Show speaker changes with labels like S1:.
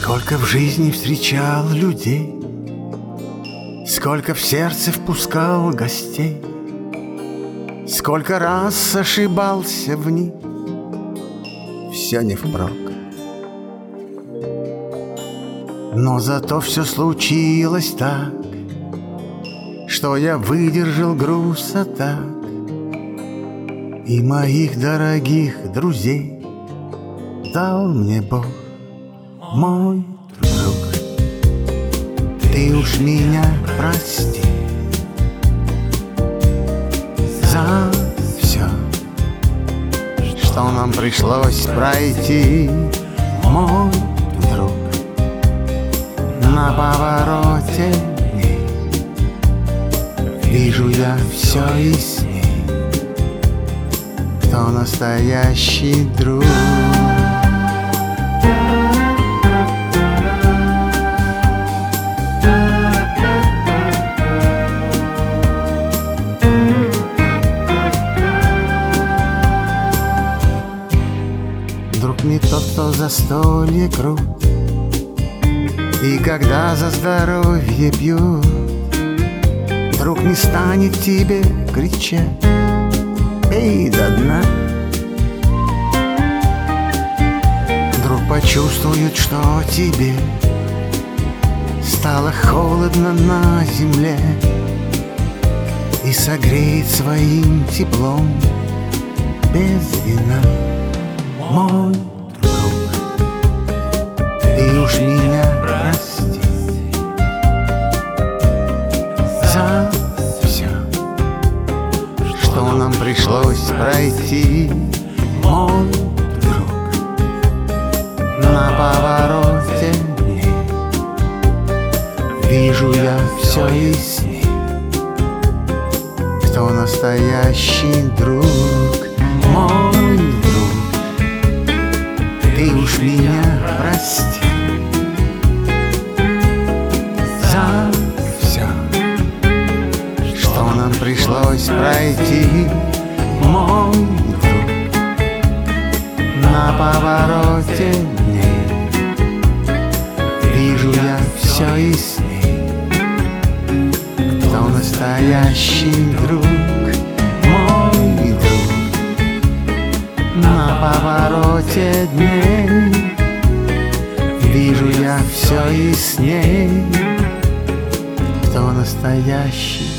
S1: Сколько в жизни встречал людей, сколько в сердце впускал гостей, сколько раз ошибался в них, все не впрок. Но зато все случилось так, что я выдержал груз атак, и моих дорогих друзей дал мне Бог, мой друг. Ты уж меня прости за все, что нам пришлось пройти, мой друг. На повороте дней вижу я все ясней, кто настоящий друг. Друг не тот, кто застолье крут, и когда за здоровье пьют, друг не станет тебе кричать: пей до дна. Друг почувствует, что тебе стало холодно на земле, и согреет своим теплом без вина, мой друг. Ты уж меня прости за все, что нам пришлось пройти, мой друг. На повороте дней вижу я все ясней, кто настоящий друг, мой друг. Ты уж меня прости за все, что нам пришлось пройти, мой друг. На повороте дней вижу я все ясней, кто настоящий друг, мой друг. На повороте дней вижу я все ясней, кто настоящий